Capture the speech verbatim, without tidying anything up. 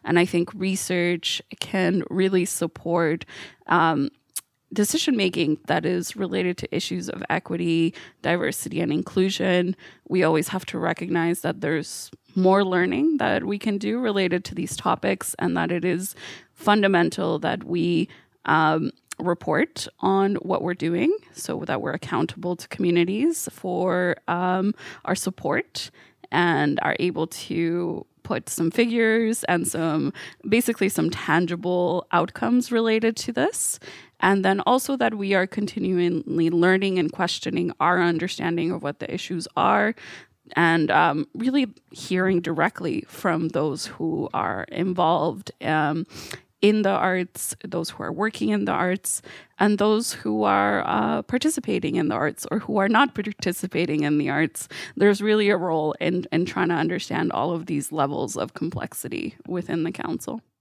And I think research can really support um, decision making that is related to issues of equity, diversity, and inclusion. We always have to recognize that there's more learning that we can do related to these topics, and that it is fundamental that we um, report on what we're doing so that we're accountable to communities for um, our support and are able to put some figures and some basically some tangible outcomes related to this. And then also that we are continually learning and questioning our understanding of what the issues are, and um, really hearing directly from those who are involved um, in the arts, those who are working in the arts, and those who are uh, participating in the arts or who are not participating in the arts. There's really a role in, in trying to understand all of these levels of complexity within the council.